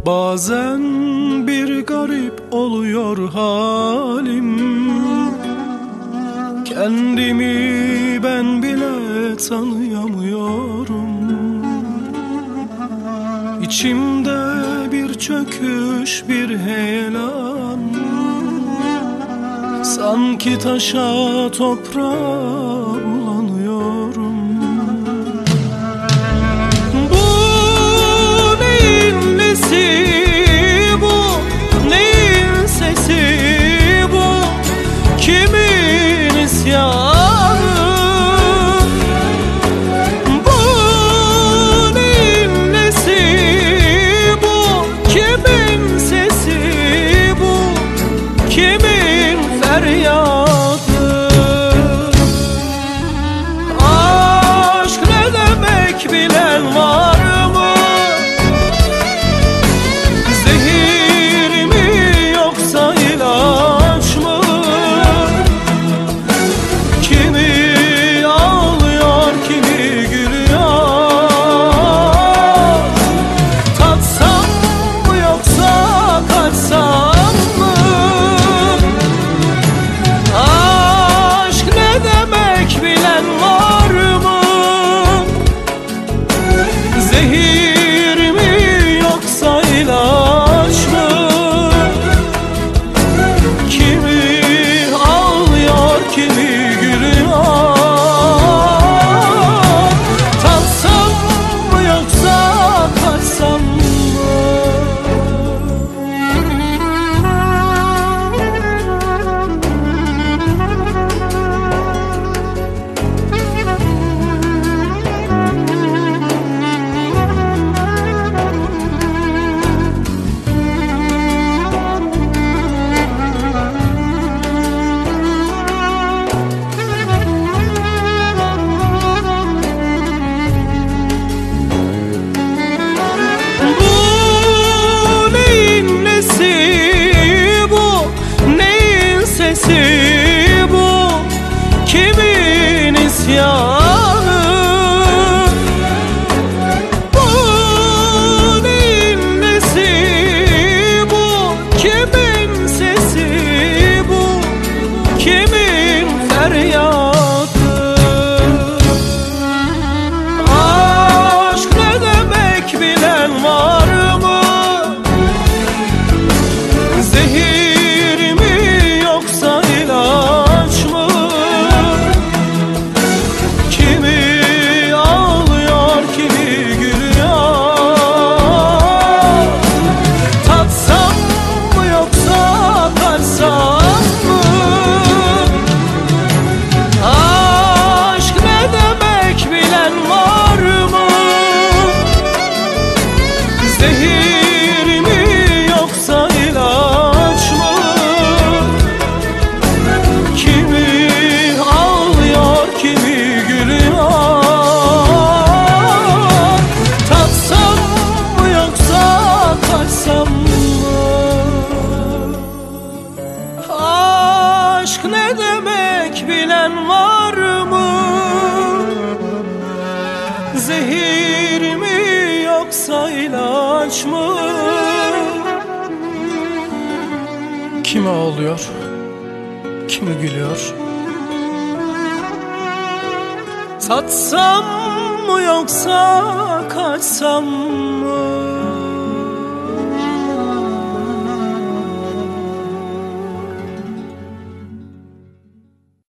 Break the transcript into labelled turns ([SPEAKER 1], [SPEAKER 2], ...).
[SPEAKER 1] Bazen bir garip oluyor halim, kendimi ben bile tanıyamıyorum. İçimde bir çöküş, bir heyelan, sanki taşa toprağa bulanıyorum. Bu neyin nesi bu, neyin sesi bu, kimin isyanı? Bu neyin nesi bu, kimin sesi bu, kimin feryadı? Aşk ne demek bilen var mı? Zehir mi yoksa ilaç mı? Kimi ağlıyor, kimi gülüyor. Tatsam mı yoksa kaçsam mı? Aşk ne demek bilen var mı? Zehir mi yoksa ilaç mı? Kimi ağlıyor, kimi gülüyor. Tatsam mı yoksa kaçsam mı? Bu neyin nesi bu, neyin sesi bu, kimin isyanı? Bu neyin nesi bu, kimin sesi bu, kimin feryadı? Aşk ne demek bilen var mı? Zehir mi yoksa ilaç mı? Kimi ağlıyor, kimi gülüyor. Tatsam mı yoksa kaçsam mı? Aşk ne demek bilen var mı? Zehir mi yoksa ilaç mı? Kimi ağlıyor, kimi gülüyor. Tatsam mı yoksa kaçsam mı? Aşk ne demek bilen var mı? Zehir mi yoksa ilaç mı? Kimi ağlıyor, kimi gülüyor. Tatsam mı yoksa kaçsam mı?